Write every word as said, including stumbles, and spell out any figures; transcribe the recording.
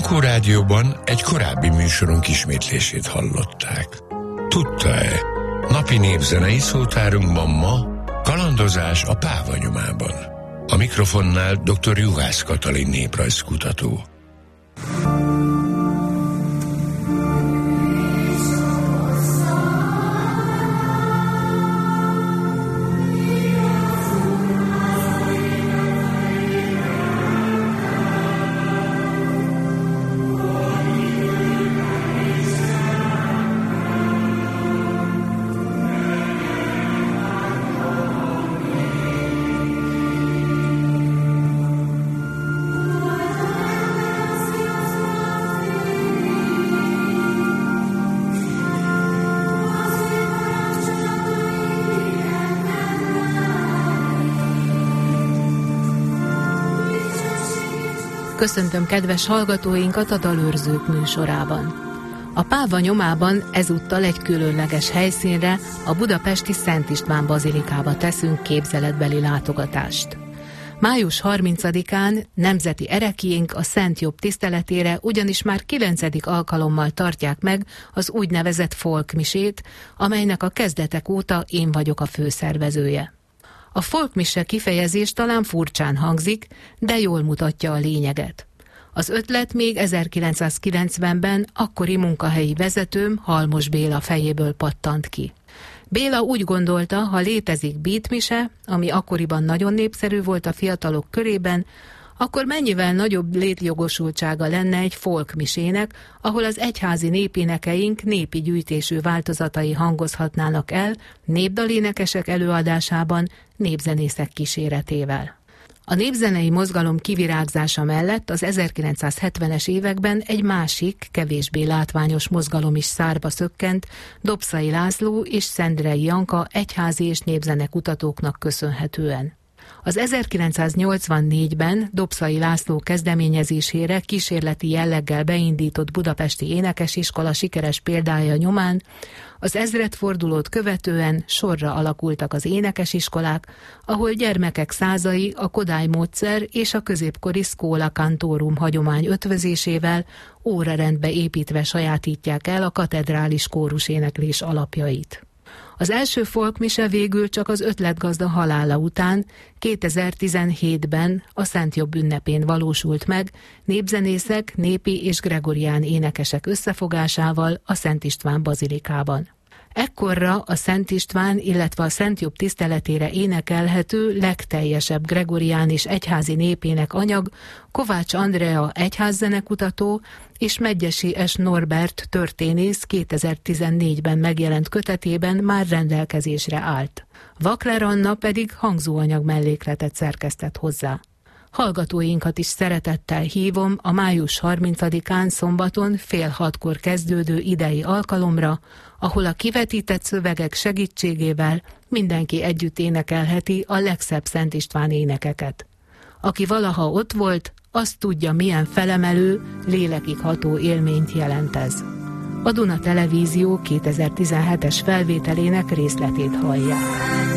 Ankó Rádióban egy korábbi műsorunk ismétlését hallották. Tudta-e? Napi népzenei szótárunkban ma kalandozás a Páva nyomában. A mikrofonnál dr. Juhász Katalin néprajzkutató. Köszöntöm kedves hallgatóinkat a Dalőrzők műsorában. A Páva nyomában ezúttal egy különleges helyszínre, a budapesti Szent István bazilikába teszünk képzeletbeli látogatást. május harmincadikán nemzeti ereklyénk a Szent Jobb tiszteletére ugyanis már kilencedik alkalommal tartják meg az úgynevezett folkmisét, amelynek a kezdetek óta én vagyok a főszervezője. A folkmise kifejezés talán furcsán hangzik, de jól mutatja a lényeget. Az ötlet még ezerkilencszázkilencvenben akkori munkahelyi vezetőm, Halmos Béla fejéből pattant ki. Béla úgy gondolta, ha létezik beatmise, ami akkoriban nagyon népszerű volt a fiatalok körében, akkor mennyivel nagyobb létjogosultsága lenne egy folkmisének, ahol az egyházi népénekeink népi gyűjtésű változatai hangozhatnának el, népdalénekesek előadásában, népzenészek kíséretével. A népzenei mozgalom kivirágzása mellett az ezerkilencszázhetvenes években egy másik, kevésbé látványos mozgalom is szárba szökkent, Dobszai László és Szendrei Janka egyházi és népzenekutatóknak köszönhetően. Az ezerkilencszáznyolcvannégyben Dobszai László kezdeményezésére kísérleti jelleggel beindított budapesti énekesiskola sikeres példája nyomán az ezredfordulót követően sorra alakultak az énekesiskolák, ahol gyermekek százai a Kodály módszer és a középkori Schola Cantorum hagyomány ötvözésével órarendbe építve sajátítják el a katedrális kóruséneklés alapjait. Az első folkmise végül csak az ötletgazda halála után kétezer-tizenhétben a Szent Jobb ünnepén valósult meg, népzenészek, népi és gregorián énekesek összefogásával a Szent István bazilikában. Ekkorra a Szent István, illetve a Szent Jobb tiszteletére énekelhető legteljesebb gregorián és egyházi népének anyag Kovács Andrea egyházzenekutató és Medgyessy S. Norbert történész kétezer-tizennégyben megjelent kötetében már rendelkezésre állt. Vakler Anna pedig hangzóanyag mellékletet szerkesztett hozzá. Hallgatóinkat is szeretettel hívom a május harmincadikán szombaton fél hatkor kezdődő idei alkalomra, ahol a kivetített szövegek segítségével mindenki együtt énekelheti a legszebb Szent István énekeket. Aki valaha ott volt, az tudja, milyen felemelő, lélekig ható élményt jelent ez. A Duna Televízió kétezer-tizenhetes felvételének részletét hallják.